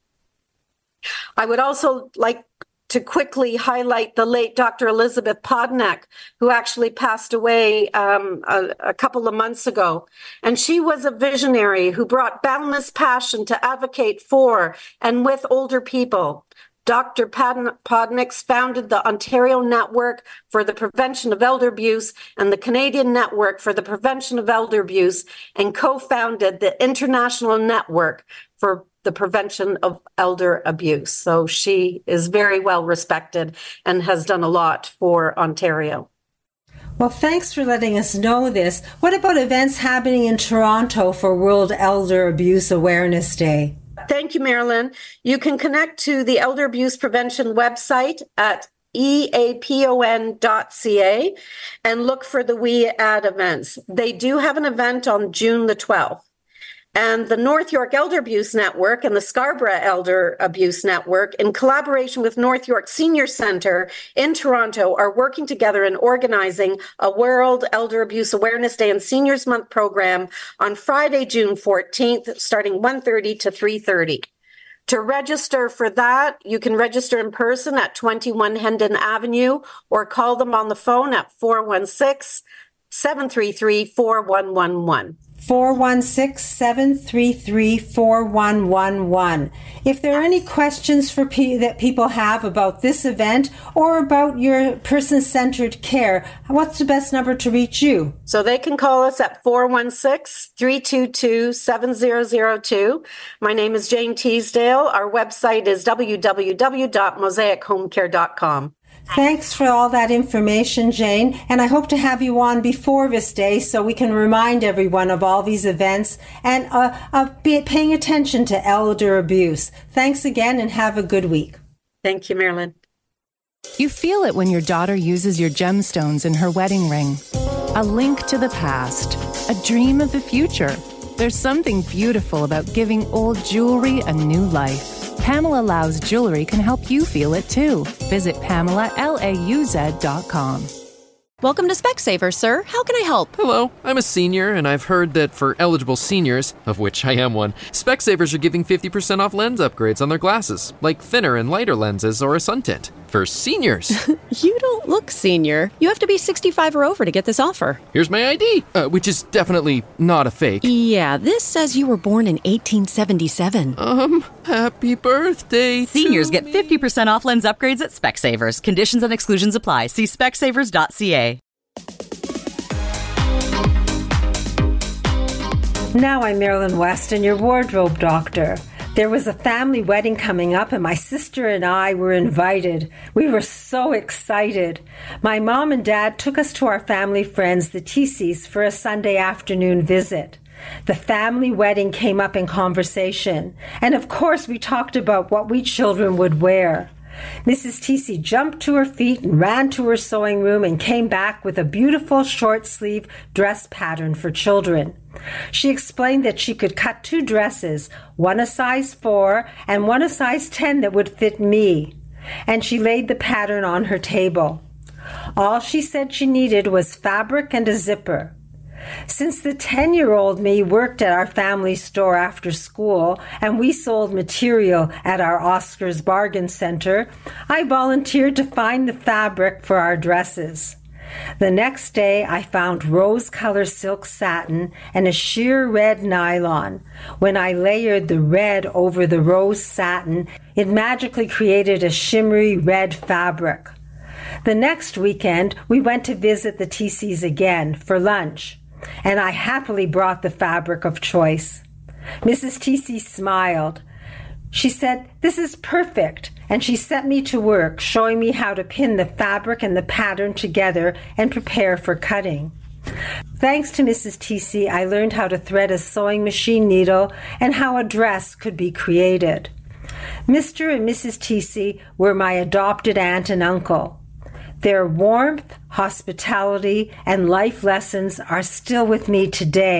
I would also like to quickly highlight the late Doctor Elizabeth Podniak, who actually passed away um, a, a couple of months ago. And she was a visionary who brought boundless passion to advocate for and with older people. Doctor Podniak founded the Ontario Network for the Prevention of Elder Abuse and the Canadian Network for the Prevention of Elder Abuse, and co-founded the International Network for the Prevention of Elder Abuse. So she is very well respected and has done a lot for Ontario. Well, thanks for letting us know this. What about events happening in Toronto for World Elder Abuse Awareness Day? Thank you, Marilyn. You can connect to the Elder Abuse Prevention website at E A P O N dot C A and look for the We Add events. They do have an event on June the twelfth. And the North York Elder Abuse Network and the Scarborough Elder Abuse Network, in collaboration with North York Senior Centre in Toronto, are working together in organizing a World Elder Abuse Awareness Day and Seniors Month program on Friday, June fourteenth, starting one thirty to three thirty. To register for that, you can register in person at twenty-one Hendon Avenue or call them on the phone at four one six, seven three three, four one one one. four one six, seven three three, four one one one. If there are any questions for pe- that people have about this event or about your person-centered care, what's the best number to reach you? So they can call us at four one six, three two two, seven zero zero two. My name is Jane Teasdale. Our website is w w w dot mosaic home care dot com. Thanks for all that information, Jane, and I hope to have you on before this day so we can remind everyone of all these events and uh, of be paying attention to elder abuse. Thanks again and have a good week. Thank you, Marilyn. You feel it when your daughter uses your gemstones in her wedding ring. A link to the past, a dream of the future. There's something beautiful about giving old jewelry a new life. Pamela Lauz Jewelry can help you feel it too. Visit Pamela Lauz dot com. Welcome to Specsavers, sir. How can I help? Hello, I'm a senior, and I've heard that for eligible seniors, of which I am one, Specsavers are giving fifty percent off lens upgrades on their glasses, like thinner and lighter lenses or a sun tint. For seniors. You don't look senior. You have to be sixty-five or over to get this offer. Here's my I D, uh, which is definitely not a fake. Yeah, this says you were born in eighteen seventy-seven. Um, happy birthday. Seniors to get me. fifty percent off lens upgrades at Specsavers. Conditions and exclusions apply. See specsavers dot c a. Now I'm Marilyn Weston, your wardrobe doctor. There was a family wedding coming up and my sister and I were invited. We were so excited. My mom and dad took us to our family friends, the Teeseys, for a Sunday afternoon visit. The family wedding came up in conversation, and of course we talked about what we children would wear. Missus Teesey jumped to her feet and ran to her sewing room and came back with a beautiful short-sleeve dress pattern for children. She explained that she could cut two dresses, one a size four and one a size ten that would fit me, and she laid the pattern on her table. All she said she needed was fabric and a zipper. Since the ten-year-old me worked at our family store after school and we sold material at our Oscar's Bargain Center, I volunteered to find the fabric for our dresses. The next day, I found rose-colored silk satin and a sheer red nylon. When I layered the red over the rose satin, it magically created a shimmery red fabric. The next weekend, we went to visit the Teeseys again for lunch, and I happily brought the fabric of choice. Missus Teesey smiled. She said, "This is perfect," and she set me to work, showing me how to pin the fabric and the pattern together and prepare for cutting. Thanks to Missus Teesey, I learned how to thread a sewing machine needle and how a dress could be created. Mister and Missus Teesey were my adopted aunt and uncle. Their warmth, hospitality, and life lessons are still with me today.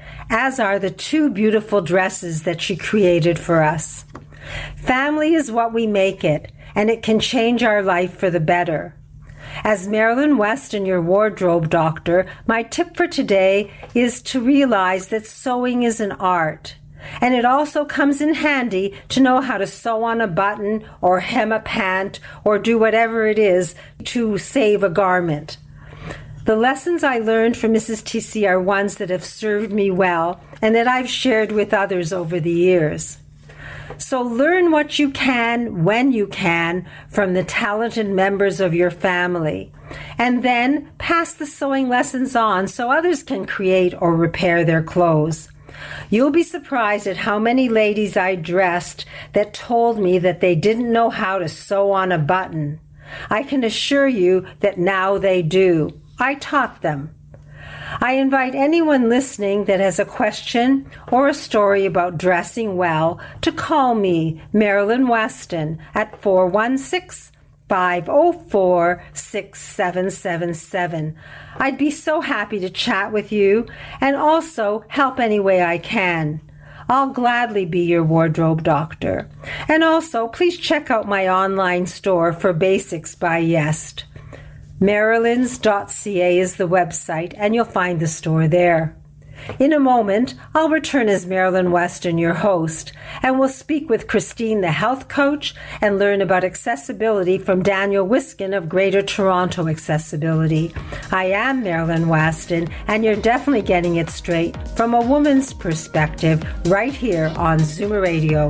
as are the two beautiful dresses that she created for us. Family is what we make it, and it can change our life for the better. As Marilyn Weston, your wardrobe doctor, my tip for today is to realize that sewing is an art. And it also comes in handy to know how to sew on a button or hem a pant or do whatever it is to save a garment. The lessons I learned from Missus T C are ones that have served me well and that I've shared with others over the years. So learn what you can, when you can, from the talented members of your family. And then pass the sewing lessons on so others can create or repair their clothes. You'll be surprised at how many ladies I dressed that told me that they didn't know how to sew on a button. I can assure you that now they do. I taught them. I invite anyone listening that has a question or a story about dressing well to call me, Marilyn Weston, at four one six, five oh four, six seven seven seven. I'd be so happy to chat with you and also help any way I can. I'll gladly be your wardrobe doctor. And also, please check out my online store for Basics by Yest. Marilyns dot c a is the website, and you'll find the store there. In a moment, I'll return as Marilyn Weston, your host, and we'll speak with Christine, the health coach, and learn about accessibility from Daniel Wiskin of Greater Toronto Accessibility. I am Marilyn Weston, and you're definitely getting it straight from a woman's perspective right here on Zoomer Radio.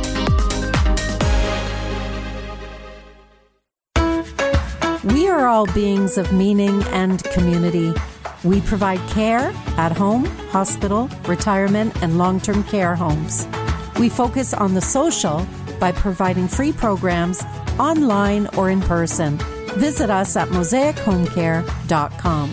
We are all beings of meaning and community. We provide care at home, hospital, retirement, and long-term care homes. We focus on the social by providing free programs online or in person. Visit us at mosaic home care dot com.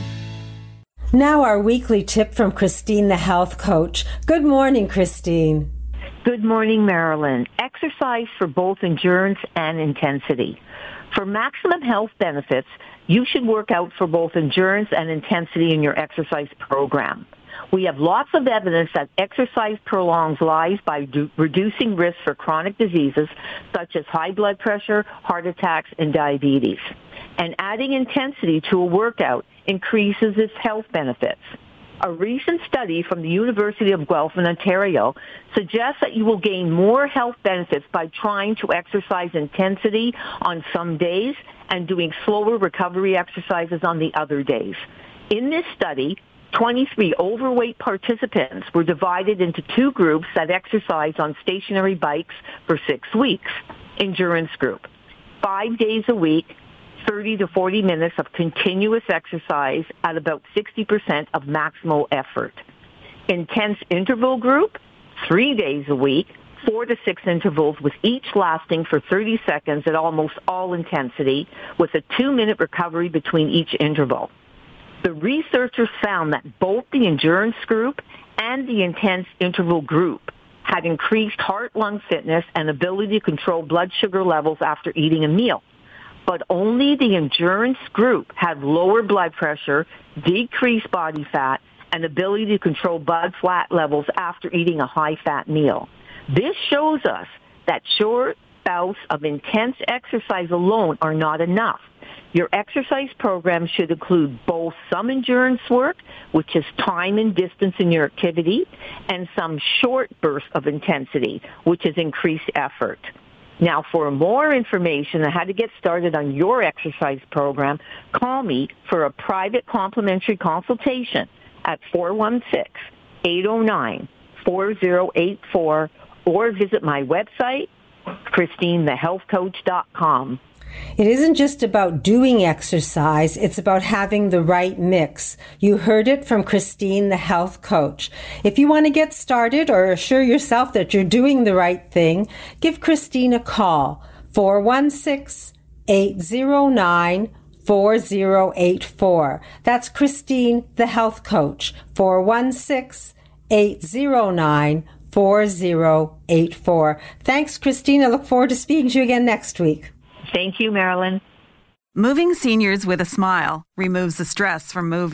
Now our weekly tip from Christine, the health coach. Good morning, Christine. Good morning, Marilyn. Exercise for both endurance and intensity. For maximum health benefits, you should work out for both endurance and intensity in your exercise program. We have lots of evidence that exercise prolongs lives by do- reducing risk for chronic diseases such as high blood pressure, heart attacks, and diabetes. And adding intensity to a workout increases its health benefits. A recent study from the University of Guelph in Ontario suggests that you will gain more health benefits by trying to exercise intensity on some days and doing slower recovery exercises on the other days. In this study, twenty-three overweight participants were divided into two groups that exercised on stationary bikes for six weeks. Endurance group, five days a week, thirty to forty minutes of continuous exercise at about sixty percent of maximal effort. Intense interval group, three days a week, four to six intervals with each lasting for thirty seconds at almost all intensity with a two-minute recovery between each interval. The researchers found that both the endurance group and the intense interval group had increased heart-lung fitness and ability to control blood sugar levels after eating a meal. But only the endurance group had lower blood pressure, decreased body fat, and ability to control blood fat levels after eating a high-fat meal. This shows us that short bouts of intense exercise alone are not enough. Your exercise program should include both some endurance work, which is time and distance in your activity, and some short bursts of intensity, which is increased effort. Now, for more information on how to get started on your exercise program, call me for a private complimentary consultation at four one six, eight oh nine, four oh eight four or visit my website, Christine the health coach dot com. It isn't just about doing exercise, it's about having the right mix. You heard it from Christine, the health coach. If you want to get started or assure yourself that you're doing the right thing, give Christine a call, four one six, eight oh nine, four oh eight four. That's Christine, the health coach, four one six, eight oh nine, four oh eight four. Thanks, Christine. I look forward to speaking to you again next week. Thank you, Marilyn. Moving seniors with a smile removes the stress from moving.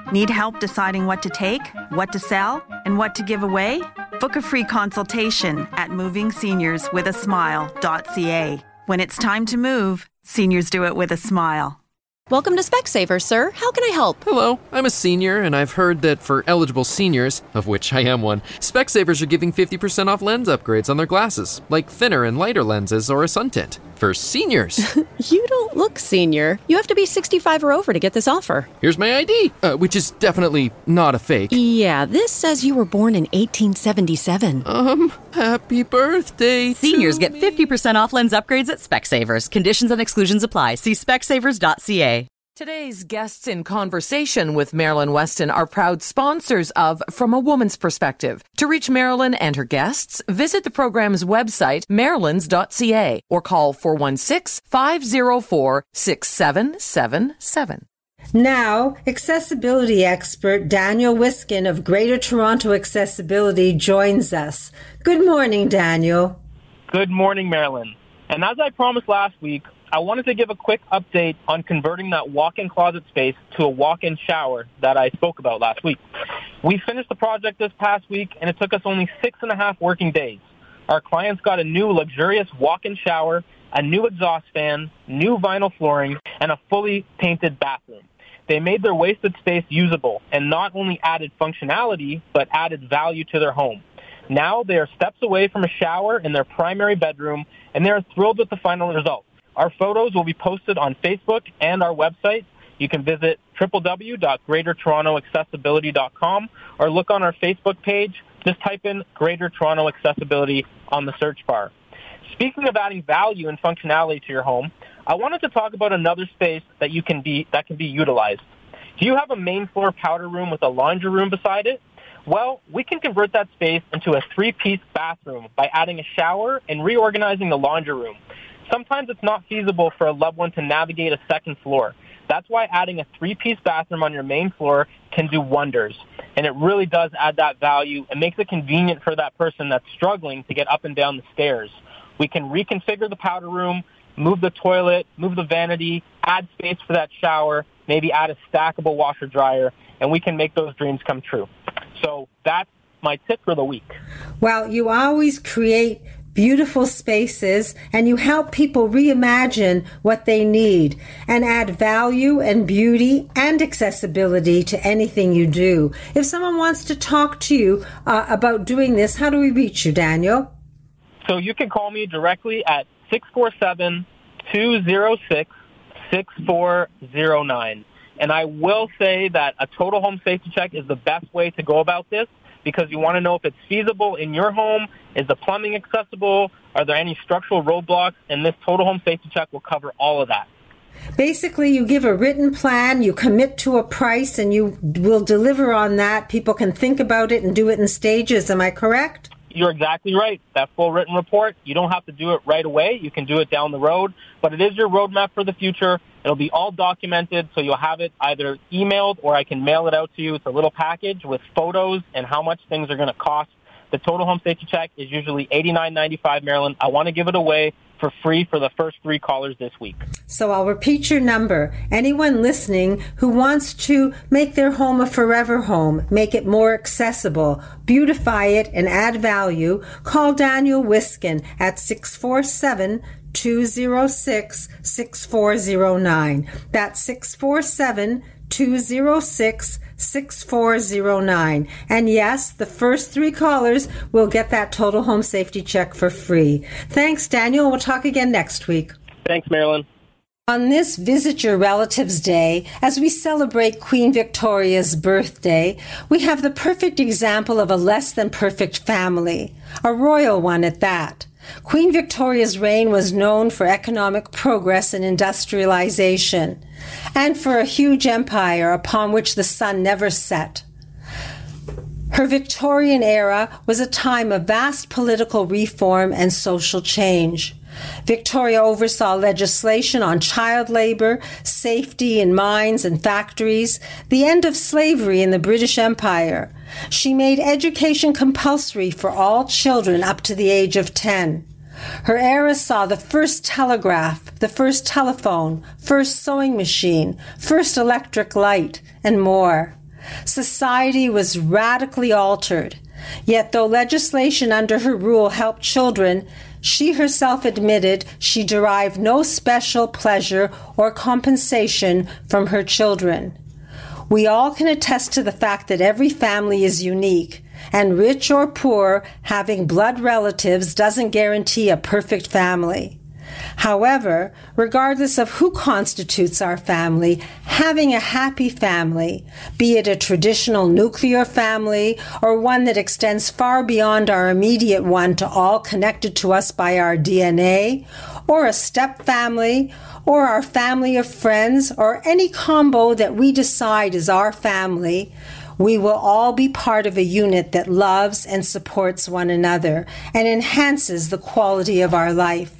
Need help deciding what to take, what to sell, and what to give away? Book a free consultation at moving seniors with a smile dot c a. When it's time to move, seniors do it with a smile. Welcome to Specsavers, sir. How can I help? Hello, I'm a senior, and I've heard that for eligible seniors, of which I am one, Specsavers are giving fifty percent off lens upgrades on their glasses, like thinner and lighter lenses or a sun tint. For seniors. You don't look senior. You have to be sixty-five or over to get this offer. Here's my I D, uh, which is definitely not a fake. Yeah, this says you were born in eighteen seventy-seven. Um, happy birthday. Seniors get fifty percent off lens upgrades at Specsavers. Conditions and exclusions apply. See specsavers dot c a. Today's guests in conversation with Marilyn Weston are proud sponsors of From a Woman's Perspective. To reach Marilyn and her guests, visit the program's website, marilyns dot c a, or call four one six, five zero four, six seven seven seven. Now, accessibility expert Daniel Wiskin of Greater Toronto Accessibility joins us. Good morning, Daniel. Good morning, Marilyn. And as I promised last week, I wanted to give a quick update on converting that walk-in closet space to a walk-in shower that I spoke about last week. We finished the project this past week, and it took us only six and a half working days. Our clients got a new luxurious walk-in shower, a new exhaust fan, new vinyl flooring, and a fully painted bathroom. They made their wasted space usable and not only added functionality, but added value to their home. Now they are steps away from a shower in their primary bedroom, and they are thrilled with the final result. Our photos will be posted on Facebook and our website. You can visit w w w dot greater toronto accessibility dot com or look on our Facebook page. Just type in Greater Toronto Accessibility on the search bar. Speaking of adding value and functionality to your home, I wanted to talk about another space that you can be that can be utilized. Do you have a main floor powder room with a laundry room beside it? Well, we can convert that space into a three-piece bathroom by adding a shower and reorganizing the laundry room. Sometimes it's not feasible for a loved one to navigate a second floor. That's why adding a three-piece bathroom on your main floor can do wonders. And it really does add that value and makes it convenient for that person that's struggling to get up and down the stairs. We can reconfigure the powder room, move the toilet, move the vanity, add space for that shower, maybe add a stackable washer dryer, and we can make those dreams come true. So that's my tip for the week. Well, you always create beautiful spaces, and you help people reimagine what they need and add value and beauty and accessibility to anything you do. If someone wants to talk to you uh, about doing this, how do we reach you, Daniel? So you can call me directly at six four seven, two zero six, six four zero nine. And I will say that a total home safety check is the best way to go about this, because you want to know if it's feasible in your home. Is the plumbing accessible? Are there any structural roadblocks? And this total home safety check will cover all of that. Basically, you give a written plan, you commit to a price, and you will deliver on that. People can think about it and do it in stages. Am I correct? You're exactly right. That full written report, you don't have to do it right away. You can do it down the road, but it is your roadmap for the future. It'll be all documented, so you'll have it either emailed or I can mail it out to you. It's a little package with photos and how much things are going to cost. The total home safety check is usually eighty-nine ninety-five, Maryland. I want to give it away for free for the first three callers this week. So I'll repeat your number. Anyone listening who wants to make their home a forever home, make it more accessible, beautify it, and add value, call Daniel Wiskin at six four seven, two zero six, six four zero nine. That's six four seven, two zero six, six four zero nine. And yes, the first three callers will get that total home safety check for free. Thanks, Daniel. We'll talk again next week. Thanks, Marilyn. On this Visit Your Relatives Day, as we celebrate Queen Victoria's birthday, we have the perfect example of a less than perfect family, a royal one at that. Queen Victoria's reign was known for economic progress and industrialization, and for a huge empire upon which the sun never set. Her Victorian era was a time of vast political reform and social change. Victoria oversaw legislation on child labor, safety in mines and factories, the end of slavery in the British Empire. She made education compulsory for all children up to the age of ten. Her era saw the first telegraph, the first telephone, first sewing machine, first electric light, and more. Society was radically altered. Yet though legislation under her rule helped children, she herself admitted she derived no special pleasure or compensation from her children. We all can attest to the fact that every family is unique, and rich or poor, having blood relatives doesn't guarantee a perfect family. However, regardless of who constitutes our family, having a happy family, be it a traditional nuclear family or one that extends far beyond our immediate one to all connected to us by our D N A, or a step family, or our family of friends, or any combo that we decide is our family, we will all be part of a unit that loves and supports one another and enhances the quality of our life.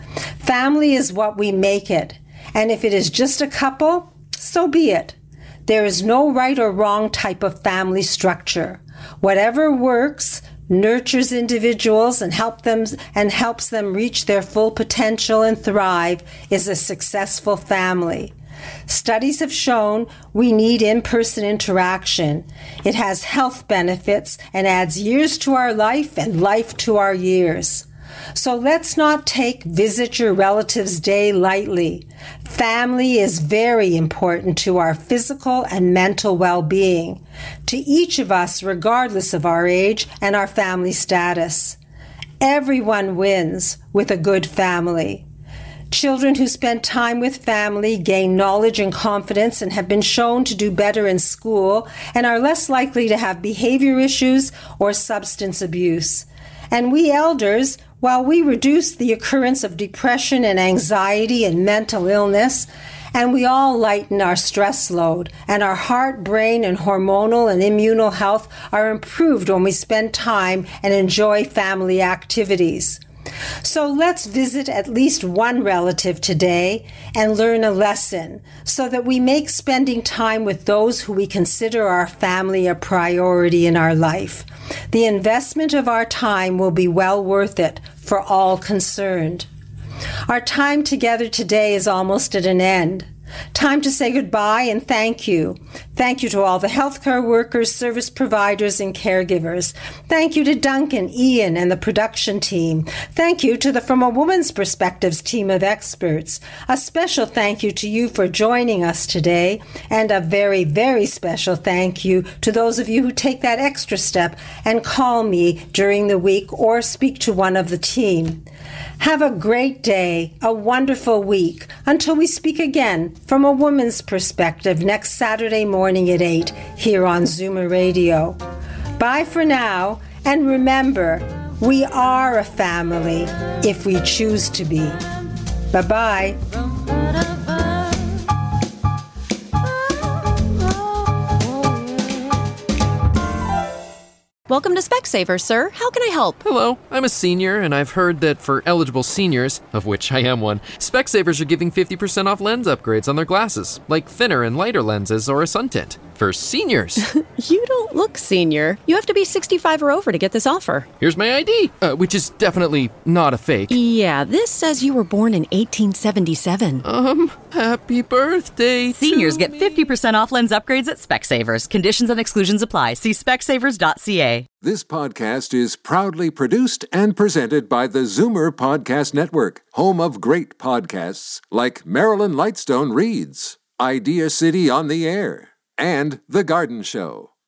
Family is what we make it, and if it is just a couple, so be it. There is no right or wrong type of family structure. Whatever works, nurtures individuals and help them and helps them reach their full potential and thrive is a successful family. Studies have shown we need in-person interaction. It has health benefits and adds years to our life and life to our years. So let's not take Visit Your Relatives Day lightly. Family is very important to our physical and mental well-being, to each of us regardless of our age and our family status. Everyone wins with a good family. Children who spend time with family gain knowledge and confidence and have been shown to do better in school and are less likely to have behavior issues or substance abuse. And we elders, while we reduce the occurrence of depression and anxiety and mental illness, and we all lighten our stress load, and our heart, brain, and hormonal and immunal health are improved when we spend time and enjoy family activities. So let's visit at least one relative today and learn a lesson so that we make spending time with those who we consider our family a priority in our life. The investment of our time will be well worth it for all concerned. Our time together today is almost at an end. Time to say goodbye and thank you. Thank you to all the healthcare workers, service providers, and caregivers. Thank you to Duncan, Ian, and the production team. Thank you to the From a Woman's Perspectives team of experts. A special thank you to you for joining us today, and a very, very special thank you to those of you who take that extra step and call me during the week or speak to one of the team. Have a great day, a wonderful week, until we speak again from a woman's perspective next Saturday morning at eight here on Zoomer Radio. Bye for now, and remember, we are a family if we choose to be. Bye-bye. Welcome to Specsavers, sir. How can I help? Hello, I'm a senior, and I've heard that for eligible seniors, of which I am one, Specsavers are giving fifty percent off lens upgrades on their glasses, like thinner and lighter lenses or a sun tint. For seniors. You don't look senior. You have to be sixty-five or over to get this offer. Here's my I D, uh, which is definitely not a fake. Yeah, this says you were born in eighteen seventy-seven. Um, happy birthday Seniors to get me. fifty percent off lens upgrades at Specsavers. Conditions and exclusions apply. See specsavers dot c a. This podcast is proudly produced and presented by the Zoomer Podcast Network, home of great podcasts like Marilyn Lightstone Reads, Idea City on the Air, and The Garden Show.